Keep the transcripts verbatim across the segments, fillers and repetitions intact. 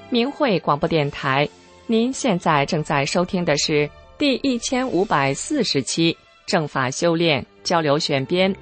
明慧广播电台，您现在正在收听的是第一千五百四十期正法修炼交流选编。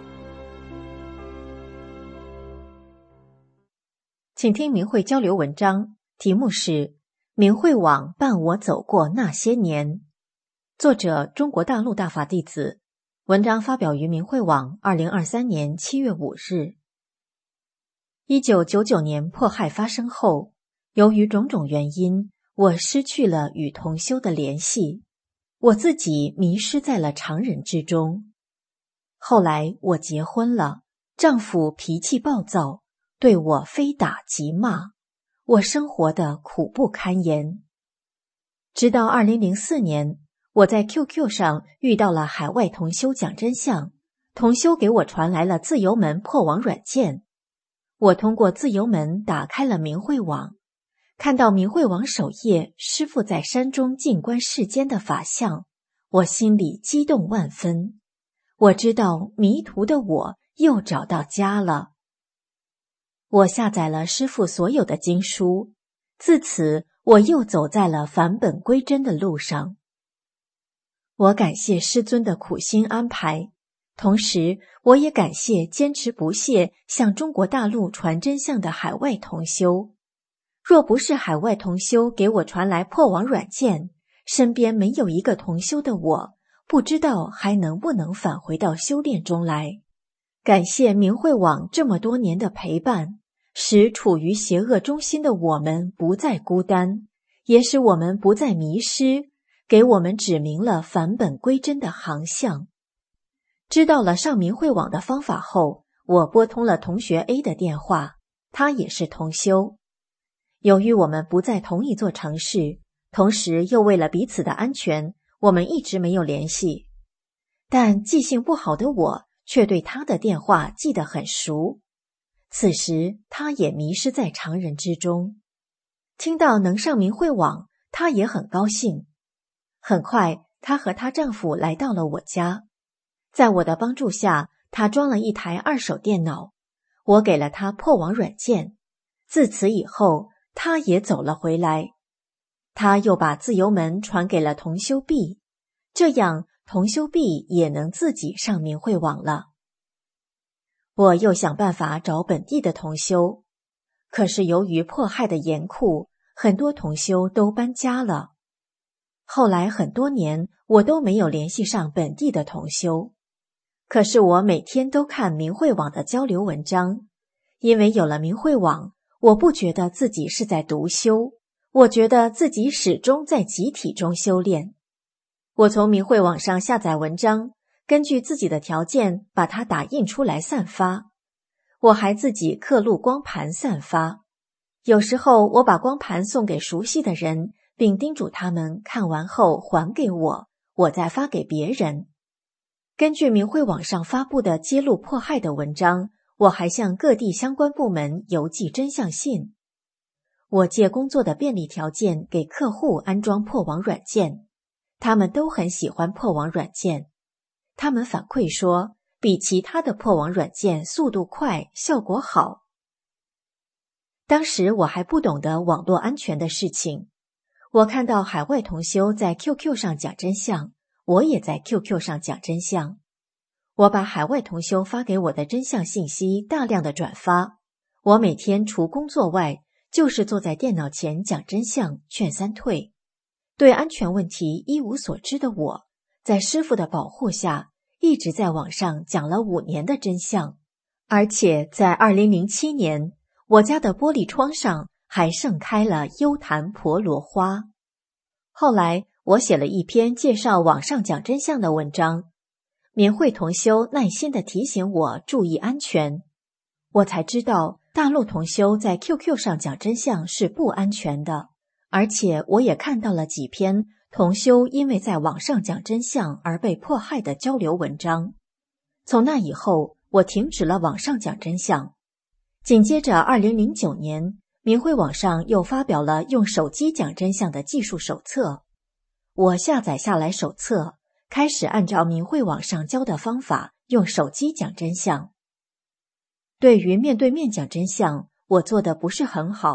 请听明慧交流文章，题目是明慧网伴我走过那些年，作者中国大陆大法弟子，文章发表于明慧网二零二三年七月五日。一九九九年迫害发生后，由于种种原因，我失去了与同修的联系，我自己迷失在了常人之中。后来我结婚了，丈夫脾气暴躁，对我非打即骂，我生活的苦不堪言。直到二零零四年，我在 Q Q 上遇到了海外同修讲真相，同修给我传来了自由门破网软件。我通过自由门打开了明慧网，看到明慧网首页师父在山中静观世间的法相，我心里激动万分。我知道迷途的我又找到家了。我下载了师父所有的经书，自此我又走在了返本归真的路上。我感谢师尊的苦心安排，同时我也感谢坚持不懈向中国大陆传真相的海外同修。若不是海外同修给我传来破网软件，身边没有一个同修的我，不知道还能不能返回到修炼中来。感谢明慧网这么多年的陪伴，使处于邪恶中心的我们不再孤单，也使我们不再迷失，给我们指明了返本归真的航向。知道了上明慧网的方法后，我拨通了同学 A 的电话，他也是同修。由于我们不在同一座城市，同时又为了彼此的安全，我们一直没有联系。但记性不好的我却对他的电话记得很熟。此时他也迷失在常人之中。听到能上明慧网，他也很高兴。很快，她和她丈夫来到了我家。在我的帮助下，她装了一台二手电脑，我给了她破网软件。自此以后，她也走了回来。她又把自由门传给了同修 B， 这样同修 B 也能自己上明慧网了。我又想办法找本地的同修，可是由于迫害的严酷，很多同修都搬家了。后来很多年我都没有联系上本地的同修，可是我每天都看明慧网的交流文章，因为有了明慧网，我不觉得自己是在独修，我觉得自己始终在集体中修炼。我从明慧网上下载文章，根据自己的条件把它打印出来散发。我还自己刻录光盘散发，有时候我把光盘送给熟悉的人，并叮嘱他们看完后还给我，我再发给别人。根据明慧网上发布的揭露迫害的文章，我还向各地相关部门邮寄真相信。我借工作的便利条件给客户安装破网软件，他们都很喜欢破网软件。他们反馈说，比其他的破网软件速度快，效果好。当时我还不懂得网络安全的事情，我看到海外同修在 Q Q 上讲真相，我也在 Q Q 上讲真相。我把海外同修发给我的真相信息大量的转发。我每天除工作外，就是坐在电脑前讲真相，劝三退。对安全问题一无所知的我，在师父的保护下，一直在网上讲了五年的真相。而且在二零零七年，我家的玻璃窗上还盛开了幽檀婆罗花。后来我写了一篇介绍网上讲真相的文章，明慧同修耐心地提醒我注意安全，我才知道大陆同修在 Q Q 上讲真相是不安全的。而且我也看到了几篇同修因为在网上讲真相而被迫害的交流文章。从那以后，我停止了网上讲真相。紧接着二零零九年，明慧网上又发表了用手机讲真相的技术手册。我下载下来手册，开始按照明慧网上教的方法用手机讲真相。对于面对面讲真相，我做的不是很好，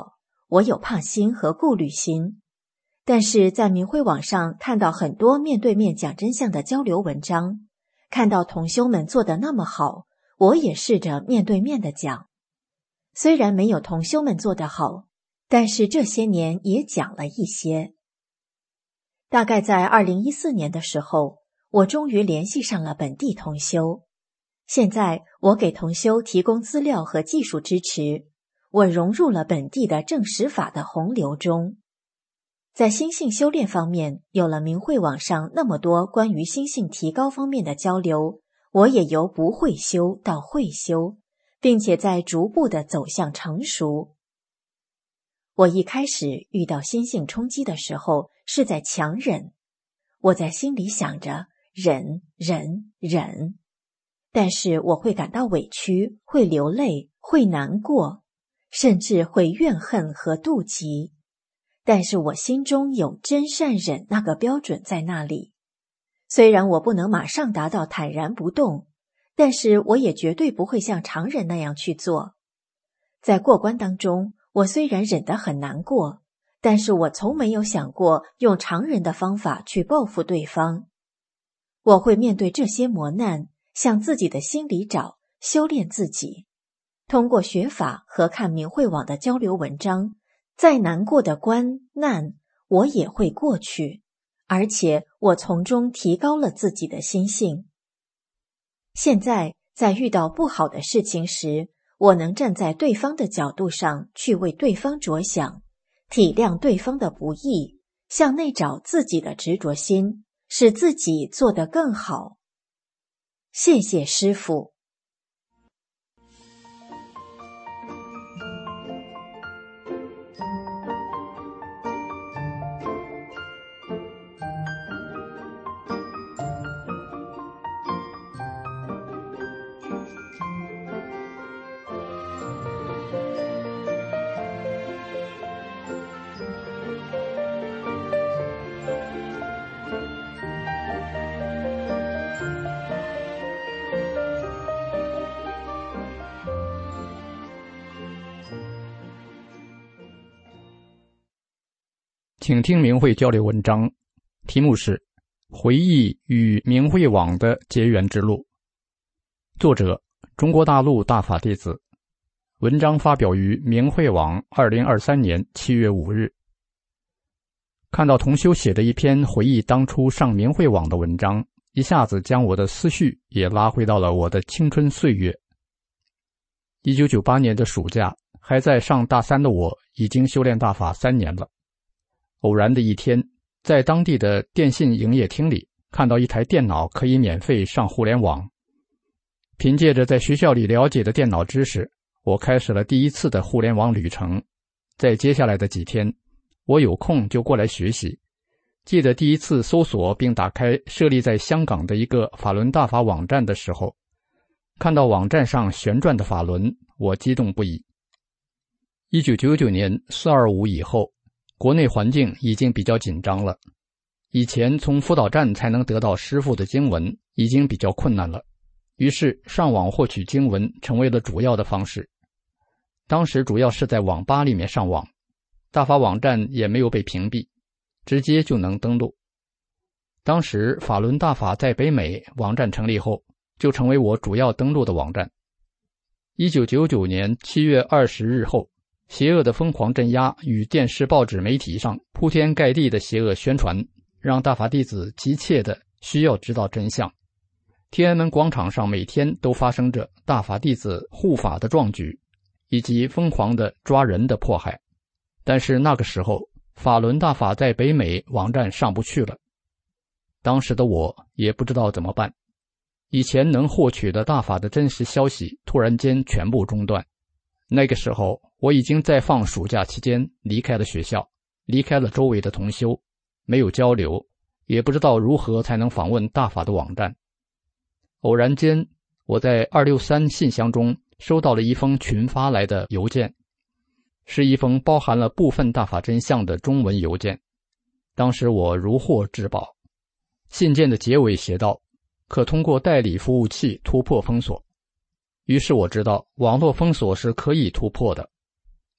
我有怕心和顾虑心，但是在明慧网上看到很多面对面讲真相的交流文章，看到同修们做得那么好，我也试着面对面的讲。虽然没有同修们做得好，但是这些年也讲了一些。大概在二零一四年的时候，我终于联系上了本地同修。现在我给同修提供资料和技术支持，我融入了本地的正实法的洪流中。在心性修炼方面，有了明慧网上那么多关于心性提高方面的交流，我也由不会修到会修，并且在逐步的走向成熟。我一开始遇到心性冲击的时候，是在强忍，我在心里想着忍忍忍，但是我会感到委屈，会流泪，会难过，甚至会怨恨和妒忌。但是我心中有真善忍那个标准在那里。虽然我不能马上达到坦然不动，但是我也绝对不会像常人那样去做。在过关当中，我虽然忍得很难过，但是我从没有想过用常人的方法去报复对方。我会面对这些磨难，向自己的心里找，修炼自己。通过学法和看明慧网的交流文章，再难过的关难，我也会过去，而且我从中提高了自己的心性。现在在遇到不好的事情时，我能站在对方的角度上去为对方着想，体谅对方的不易，向内找自己的执着心，使自己做得更好。谢谢师父。 请听明慧交流文章，题目是回忆与明慧网的结缘之路，作者中国大陆大法弟子，文章发表于明慧网二零二三年七月五日。看到同修写的一篇回忆当初上明慧网的文章，一下子将我的思绪也拉回到了我的青春岁月。一九九八年的暑假，还在上大三的我已经修炼大法三年了。偶然的一天，在当地的电信营业厅里看到一台电脑可以免费上互联网。凭借着在学校里了解的电脑知识，我开始了第一次的互联网旅程。在接下来的几天，我有空就过来学习。记得第一次搜索并打开设立在香港的一个法轮大法网站的时候，看到网站上旋转的法轮，我激动不已。一九九九年四二五以后，国内环境已经比较紧张了。以前从辅导站才能得到师父的经文已经比较困难了，于是上网获取经文成为了主要的方式。当时主要是在网吧里面上网，大法网站也没有被屏蔽，直接就能登录。当时法轮大法在北美网站成立后，就成为我主要登录的网站。一九九九年七月二十日后，邪恶的疯狂镇压与电视报纸媒体上铺天盖地的邪恶宣传，让大法弟子急切的需要知道真相。天安门广场上每天都发生着大法弟子护法的壮举，以及疯狂的抓人的迫害。但是那个时候，法轮大法在北美网站上不去了。当时的我也不知道怎么办，以前能获取的大法的真实消息突然间全部中断。那个时候我已经在放暑假期间离开了学校，离开了周围的同修，没有交流，也不知道如何才能访问大法的网站。偶然间，我在二六三信箱中收到了一封群发来的邮件，是一封包含了部分大法真相的中文邮件。当时我如获至宝。信件的结尾写道，可通过代理服务器突破封锁。于是我知道网络封锁是可以突破的。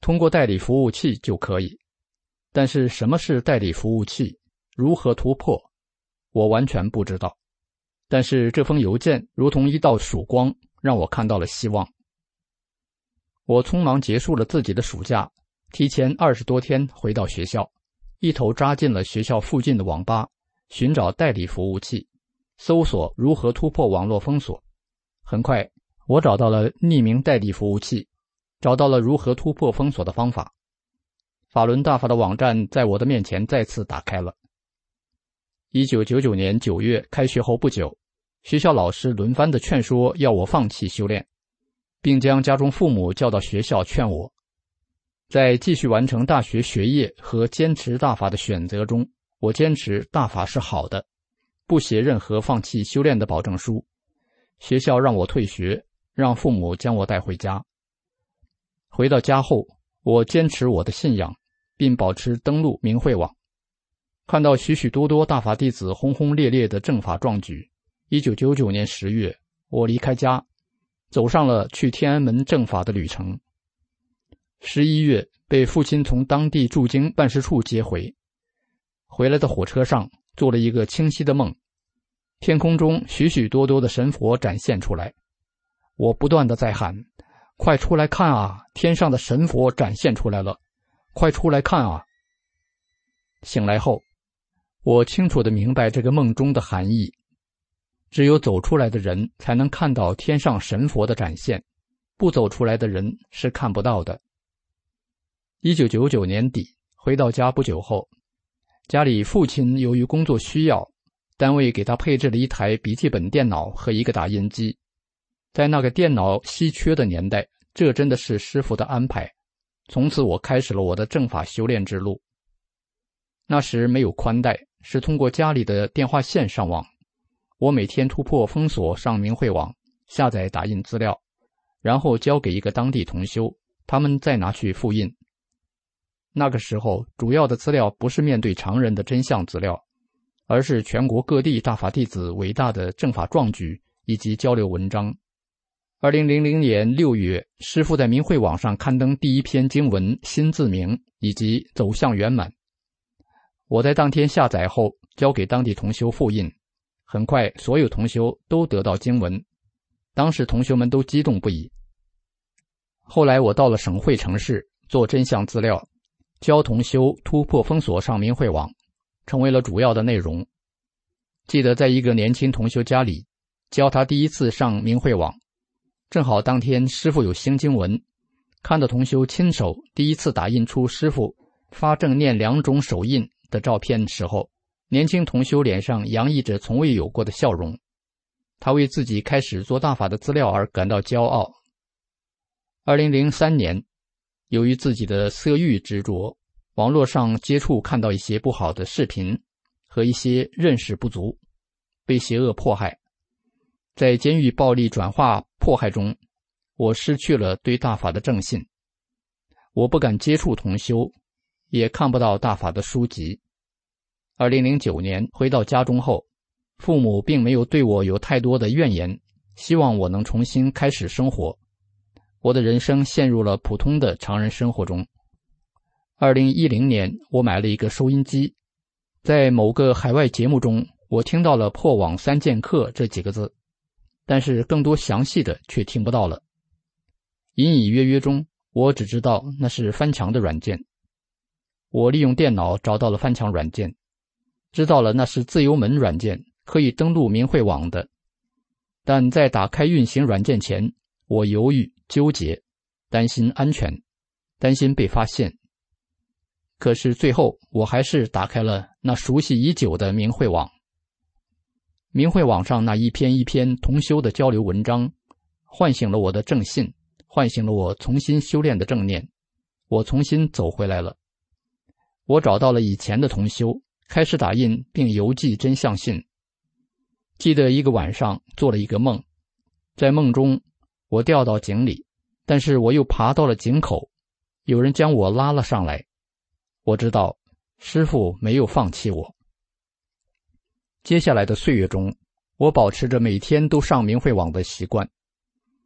通过代理服务器就可以。但是什么是代理服务器，如何突破，我完全不知道。但是这封邮件如同一道曙光，让我看到了希望。我匆忙结束了自己的暑假，提前二十多天回到学校，一头扎进了学校附近的网吧，寻找代理服务器，搜索如何突破网络封锁。很快，我找到了匿名代理服务器，找到了如何突破封锁的方法。法轮大法的网站在我的面前再次打开了。一九九九年九月开学后不久，学校老师轮番的劝说要我放弃修炼，并将家中父母叫到学校劝我。在继续完成大学学业和坚持大法的选择中，我坚持大法是好的，不写任何放弃修炼的保证书。学校让我退学，让父母将我带回家。回到家后，我坚持我的信仰，并保持登录明慧网。看到许许多多大法弟子轰轰烈烈的正法壮举，一九九九年十月，我离开家，走上了去天安门正法的旅程。十一月，被父亲从当地驻京办事处接回。回来的火车上，做了一个清晰的梦，天空中许许多多的神佛展现出来。我不断地在喊：快出来看啊，天上的神佛展现出来了，快出来看啊。醒来后，我清楚地明白这个梦中的含义。只有走出来的人才能看到天上神佛的展现，不走出来的人是看不到的。一九九九年底，回到家不久后，家里父亲由于工作需要，单位给他配置了一台笔记本电脑和一个打印机。在那个电脑稀缺的年代，这真的是师父的安排。从此我开始了我的正法修炼之路。那时没有宽带，是通过家里的电话线上网。我每天突破封锁上明慧网，下载打印资料，然后交给一个当地同修，他们再拿去复印。那个时候，主要的资料不是面对常人的真相资料，而是全国各地大法弟子伟大的正法壮举以及交流文章。二零零零年六月，师父在明慧网上刊登第一篇经文《心自明》以及走向圆满。我在当天下载后，交给当地同修复印。很快，所有同修都得到经文，当时同修们都激动不已。后来我到了省会城市做真相资料，教同修突破封锁上明慧网，成为了主要的内容。记得在一个年轻同修家里，教他第一次上明慧网，正好当天师父有兴经文，看到同修亲手第一次打印出师父发正念两种手印的照片时候，年轻同修脸上洋溢着从未有过的笑容，他为自己开始做大法的资料而感到骄傲。二零零三年，由于自己的色欲执着，网络上接触看到一些不好的视频和一些认识不足，被邪恶迫害。在监狱暴力转化迫害中，我失去了对大法的正信，我不敢接触同修，也看不到大法的书籍。二零零九年回到家中后，父母并没有对我有太多的怨言，希望我能重新开始生活。我的人生陷入了普通的常人生活中。二零一零年，我买了一个收音机，在某个海外节目中，我听到了破网三剑客这几个字，但是更多详细的却听不到了。隐隐约约中，我只知道那是翻墙的软件。我利用电脑找到了翻墙软件，知道了那是自由门软件，可以登录明慧网的。但在打开运行软件前，我犹豫纠结，担心安全，担心被发现。可是最后我还是打开了那熟悉已久的明慧网。明慧网上那一篇一篇同修的交流文章，唤醒了我的正信，唤醒了我重新修炼的正念，我重新走回来了。我找到了以前的同修，开始打印并邮寄真相信。记得一个晚上做了一个梦，在梦中我掉到井里，但是我又爬到了井口，有人将我拉了上来。我知道师父没有放弃我。接下来的岁月中，我保持着每天都上明慧网的习惯。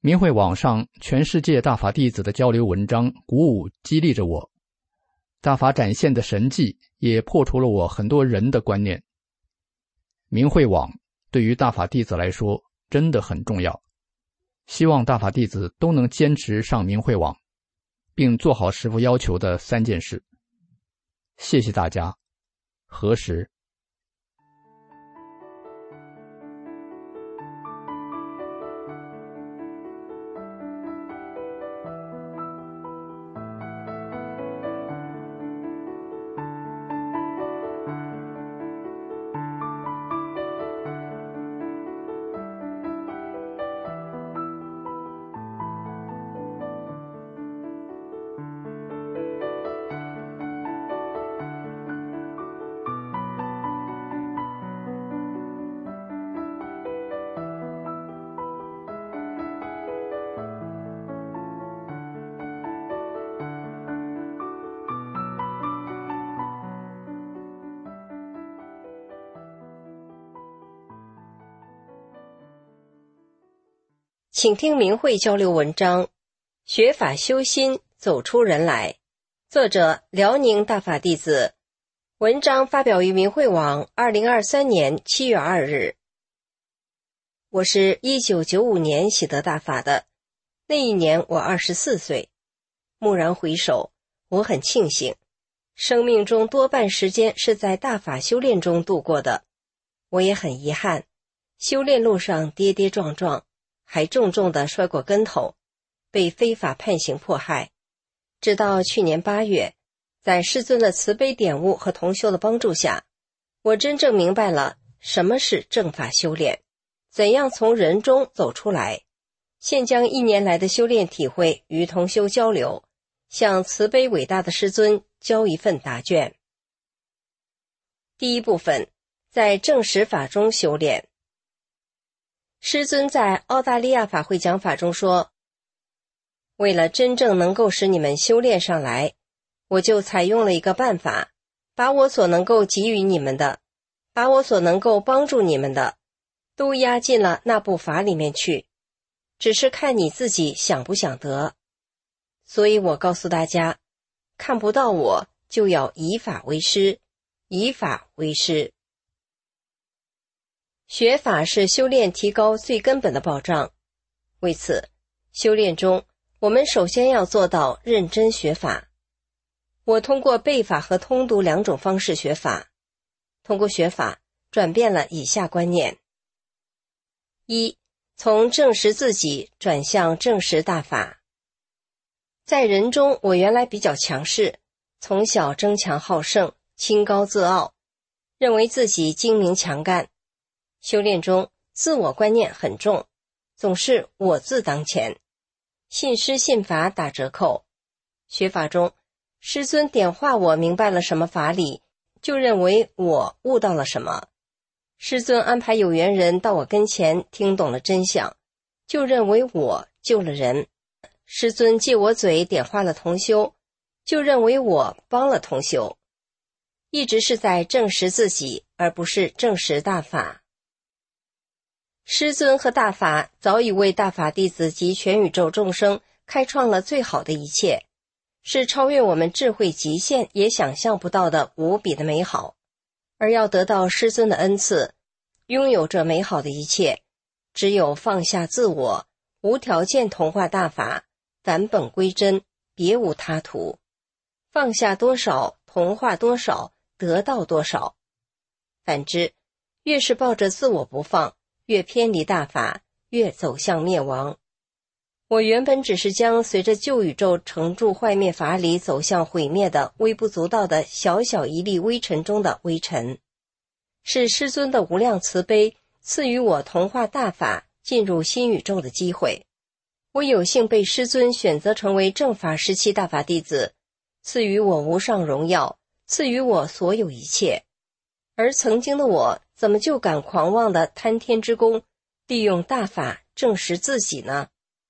明慧网上全世界大法弟子的交流文章鼓舞激励着我，大法展现的神迹也破除了我很多人的观念。明慧网对于大法弟子来说真的很重要，希望大法弟子都能坚持上明慧网，并做好师父要求的三件事。谢谢大家。何时？ 请听明慧交流文章，学法修心，走出人来。作者辽宁大法弟子，文章发表于明慧网二零二三年七月二日。我是一九九五年喜得大法的，那一年我二十四岁。蓦然回首，我很庆幸，生命中多半时间是在大法修炼中度过的。我也很遗憾，修炼路上跌跌撞撞，还重重地摔过跟头，被非法判刑迫害。直到去年八月，在师尊的慈悲点悟和同修的帮助下，我真正明白了什么是正法修炼，怎样从人中走出来。现将一年来的修炼体会与同修交流，向慈悲伟大的师尊交一份答卷。第一部分，在正实法中修炼。师尊在澳大利亚法会讲法中说，为了真正能够使你们修炼上来，我就采用了一个办法，把我所能够给予你们的，把我所能够帮助你们的，都压进了那部法里面去，只是看你自己想不想得。所以我告诉大家，看不到我就要以法为师，以法为师。学法是修炼提高最根本的保障，为此，修炼中我们首先要做到认真学法。我通过背法和通读两种方式学法，通过学法转变了以下观念：一，从证实自己转向证实大法。在人中，我原来比较强势，从小争强好胜，清高自傲，认为自己精明强干。修炼中，自我观念很重，总是我字当前，信师信法打折扣。学法中，师尊点化我明白了什么法理，就认为我悟到了什么。师尊安排有缘人到我跟前，听懂了真相，就认为我救了人。师尊借我嘴点化了同修，就认为我帮了同修。一直是在证实自己，而不是证实大法。师尊和大法早已为大法弟子及全宇宙众生开创了最好的一切，是超越我们智慧极限也想象不到的无比的美好。而要得到师尊的恩赐，拥有这美好的一切，只有放下自我，无条件同化大法，返本归真，别无他途。放下多少，同化多少，得到多少。反之，越是抱着自我不放，越偏离大法，越走向灭亡。我原本只是将随着旧宇宙乘住坏灭法理走向毁灭的微不足道的小小一粒微尘中的微尘，是师尊的无量慈悲赐予我同化大法进入新宇宙的机会。我有幸被师尊选择成为正法时期大法弟子，赐予我无上荣耀，赐予我所有一切。而曾经的我怎么就敢狂妄的贪天之功，利用大法证实自己呢？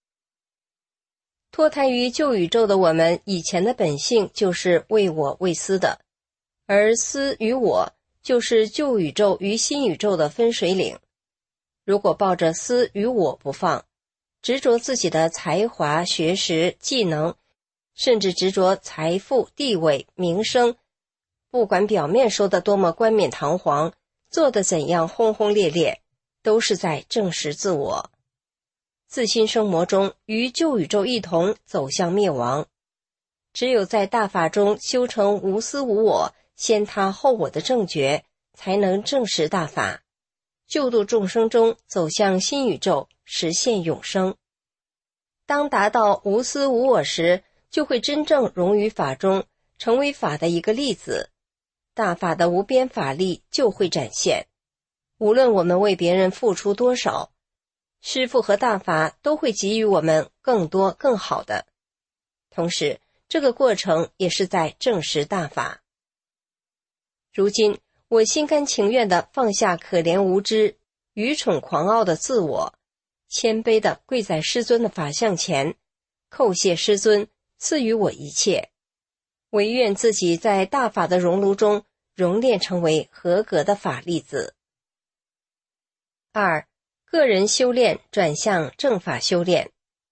脱胎于旧宇宙的我们以前的本性就是为我为私的，而私与我就是旧宇宙与新宇宙的分水岭。如果抱着私与我不放， 执着自己的才华、学识、技能，甚至执着财富、地位、名声，不管表面说的多么冠冕堂皇，做得怎样轰轰烈烈，都是在证实自我。自心生魔中，与旧宇宙一同走向灭亡。只有在大法中修成无私无我、先他后我的正觉，才能证实大法，救度众生中走向新宇宙，实现永生。当达到无私无我时，就会真正融于法中，成为法的一个粒子，大法的无边法力就会展现。无论我们为别人付出多少，师父和大法都会给予我们更多更好的。同时，这个过程也是在证实大法。如今，我心甘情愿地放下可怜无知、愚蠢狂傲的自我，谦卑地跪在师尊的法像前，叩谢师尊赐予我一切，唯愿自己在大法的熔炉中熔炼成为合格的法粒子。二、个人修炼转向正法修炼。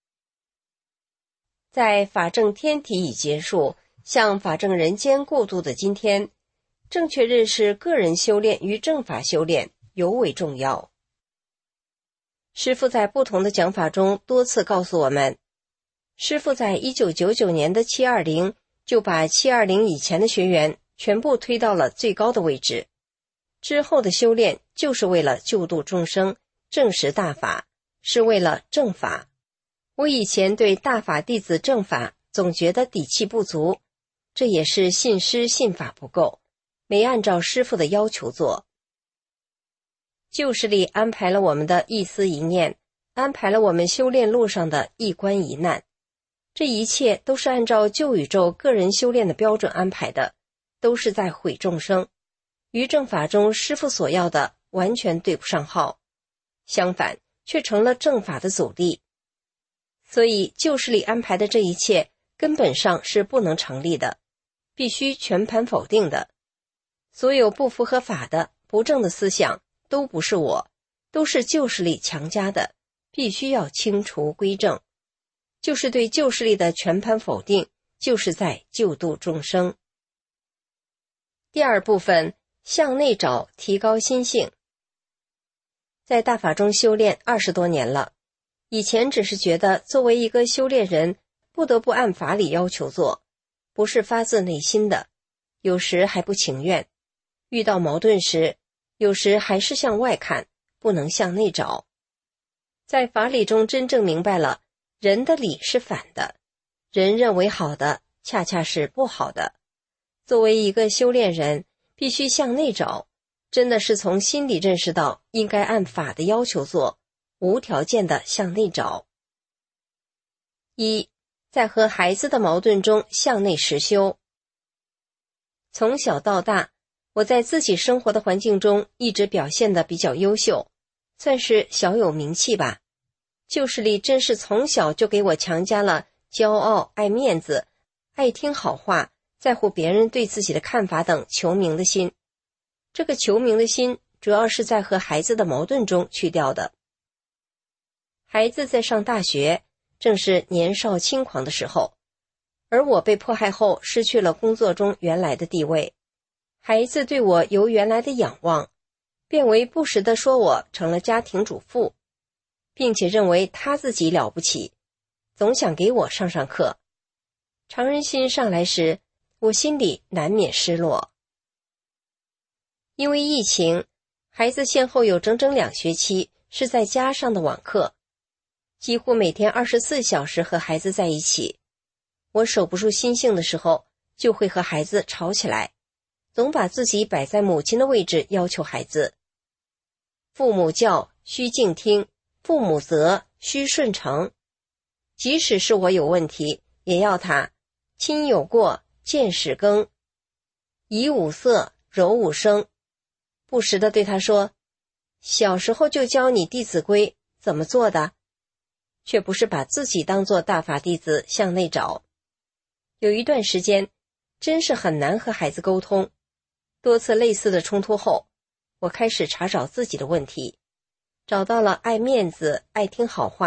在法正天体已结束，向法正人间过渡的今天，正确认识个人修炼与正法修炼尤为重要。师父在不同的讲法中多次告诉我们，师父在一九九九年的七二零就把七二零以前的学员全部推到了最高的位置，之后的修炼就是为了救度众生，证实大法，是为了正法。我以前对大法弟子正法总觉得底气不足，这也是信师信法不够，没按照师父的要求做。旧势力安排了我们的一思一念，安排了我们修炼路上的一关一难，这一切都是按照旧宇宙个人修炼的标准安排的，都是在毁众生，与正法中师父所要的完全对不上号，相反却成了正法的阻力。所以旧势力安排的这一切根本上是不能成立的，必须全盘否定的。所有不符合法的不正的思想都不是我，都是旧势力强加的，必须要清除归正。就是对旧势力的全盘否定，就是在救度众生。第二部分，向内找，提高心性。在大法中修炼二十多年了，以前只是觉得作为一个修炼人，不得不按法理要求做，不是发自内心的，有时还不情愿。遇到矛盾时，有时还是向外看，不能向内找。在法理中真正明白了，人的理是反的，人认为好的，恰恰是不好的。作为一个修炼人，必须向内找，真的是从心里认识到应该按法的要求做，无条件的向内找。一，在和孩子的矛盾中向内实修。从小到大，我在自己生活的环境中一直表现得比较优秀，算是小有名气吧。旧势力真是从小就给我强加了骄傲、爱面子、爱听好话、在乎别人对自己的看法等求名的心。这个求名的心主要是在和孩子的矛盾中去掉的。孩子在上大学，正是年少轻狂的时候，而我被迫害后失去了工作中原来的地位。孩子对我由原来的仰望，变为不时地说我成了家庭主妇，并且认为他自己了不起，总想给我上上课。常人心上来时，我心里难免失落。因为疫情，孩子先后有整整两学期是在家上的网课，几乎每天二十四小时和孩子在一起。我守不住心性的时候，就会和孩子吵起来，总把自己摆在母亲的位置要求孩子。父母教，须敬听；父母责，须顺承。即使是我有问题，也要他亲有过，见使更，以五色，柔五声。不时地对他说，小时候就教你《弟子规》怎么做的，却不是把自己当作大法弟子向内找。有一段时间，真是很难和孩子沟通。多次类似的冲突后，我开始查找自己的问题，找到了爱面子、爱听好话、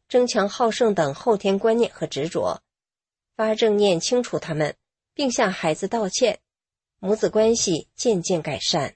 争强好胜等后天观念和执着，发正念清除他们，并向孩子道歉，母子关系渐渐改善。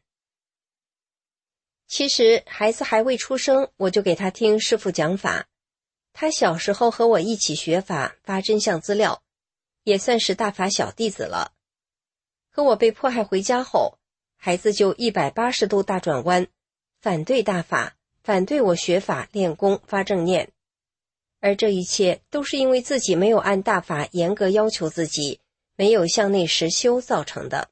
其实孩子还未出生，我就给他听师父讲法。他小时候和我一起学法，发真相资料，也算是大法小弟子了。可我被迫害回家后，孩子就一百八十度大转弯，反对大法，反对我学法练功发正念。而这一切都是因为自己没有按大法严格要求自己，没有向内实修造成的。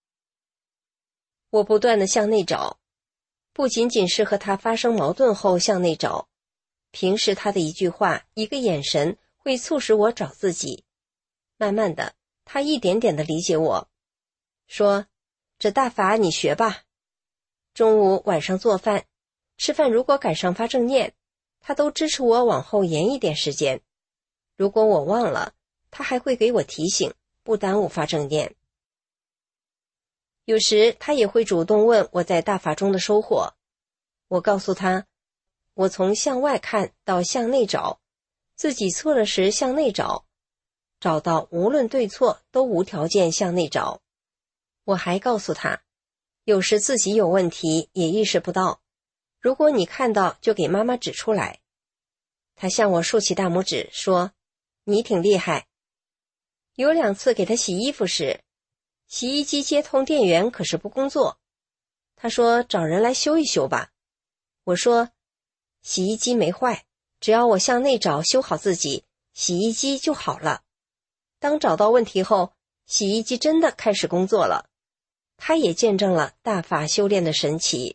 我不断地向内找，不仅仅是和他发生矛盾后向内找，平时他的一句话，一个眼神会促使我找自己。慢慢的，他一点点地理解我，说这大法你学吧。中午晚上做饭，吃饭如果赶上发正念，他都支持我往后延一点时间。如果我忘了，他还会给我提醒，不耽误发正念。有时他也会主动问我在大法中的收获。我告诉他，我从向外看到向内找，自己错了时向内找，找到无论对错都无条件向内找。我还告诉他，有时自己有问题也意识不到，如果你看到就给妈妈指出来。他向我竖起大拇指说，你挺厉害。有两次给他洗衣服时，洗衣机接通电源可是不工作，他说找人来修一修吧。我说洗衣机没坏，只要我向内找修好自己，洗衣机就好了。当找到问题后，洗衣机真的开始工作了。他也见证了大法修炼的神奇。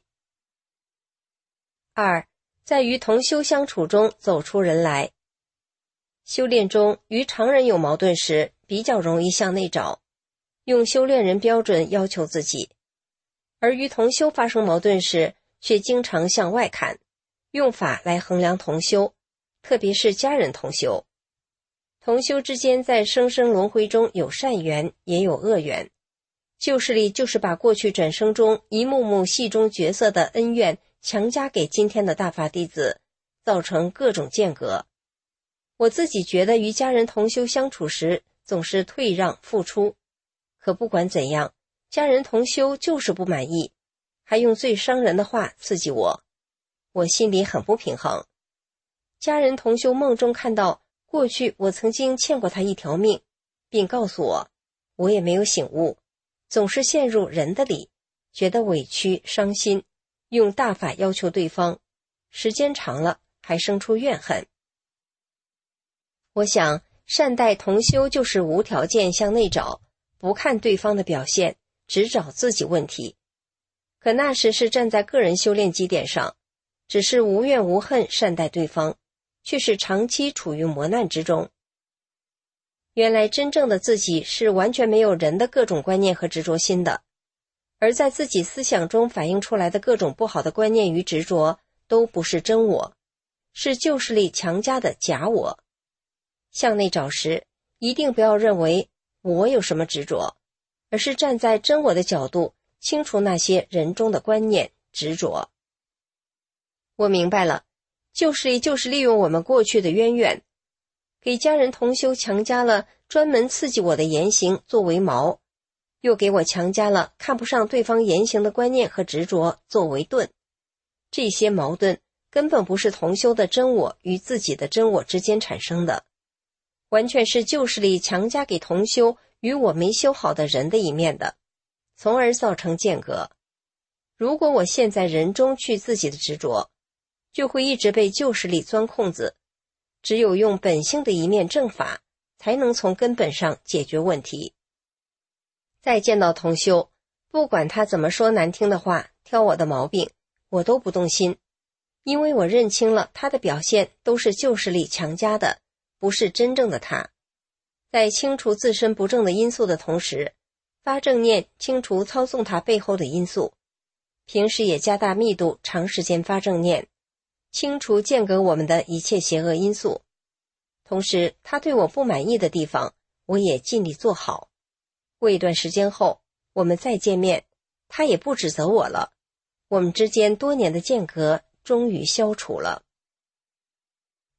二，在与同修相处中走出人来。修炼中与常人有矛盾时，比较容易向内找，用修炼人标准要求自己；而与同修发生矛盾时，却经常向外看，用法来衡量同修，特别是家人同修。同修之间在生生轮回中有善缘，也有恶缘。旧势力就是把过去转生中一幕幕戏中角色的恩怨强加给今天的大法弟子，造成各种间隔。我自己觉得与家人同修相处时总是退让付出，可不管怎样，家人同修就是不满意，还用最伤人的话刺激我，我心里很不平衡。家人同修梦中看到过去我曾经欠过他一条命，并告诉我，我也没有醒悟，总是陷入人的理，觉得委屈伤心，用大法要求对方，时间长了还生出怨恨。我想善待同修就是无条件向内找，不看对方的表现，只找自己问题。可那时是站在个人修炼基点上，只是无怨无恨善待对方，却是长期处于磨难之中。原来真正的自己是完全没有人的各种观念和执着心的，而在自己思想中反映出来的各种不好的观念与执着，都不是真我，是旧势力强加的假我。向内找时，一定不要认为我有什么执着，而是站在真我的角度，清除那些人中的观念执着。我明白了，旧势力就是利用我们过去的渊源，给家人同修强加了专门刺激我的言行作为矛，又给我强加了看不上对方言行的观念和执着作为盾。这些矛盾根本不是同修的真我与自己的真我之间产生的，完全是旧势力强加给同修与我没修好的人的一面的，从而造成间隔。如果我陷在人中去自己的执着，就会一直被旧势力钻空子，只有用本性的一面正法，才能从根本上解决问题。再见到同修，不管他怎么说难听的话，挑我的毛病，我都不动心，因为我认清了他的表现都是旧势力强加的，不是真正的他。在清除自身不正的因素的同时，发正念清除操纵他背后的因素，平时也加大密度，长时间发正念，清除间隔我们的一切邪恶因素。同时他对我不满意的地方，我也尽力做好。过一段时间后，我们再见面，他也不指责我了，我们之间多年的间隔终于消除了。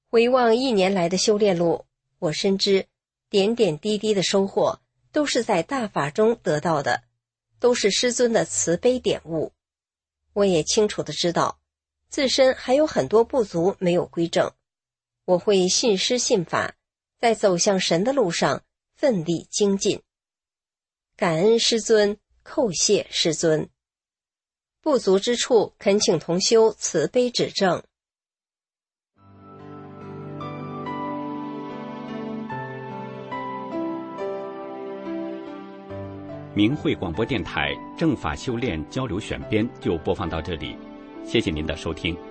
回望一年来的修炼路，我深知点点滴滴的收获都是在大法中得到的，都是师尊的慈悲点悟。我也清楚地知道自身还有很多不足没有归正，我会信师信法，在走向神的路上奋力精进。感恩师尊，叩谢师尊。不足之处，恳请同修慈悲指正。 明慧广播电台正法修炼交流选编就播放到这里，谢谢您的收听。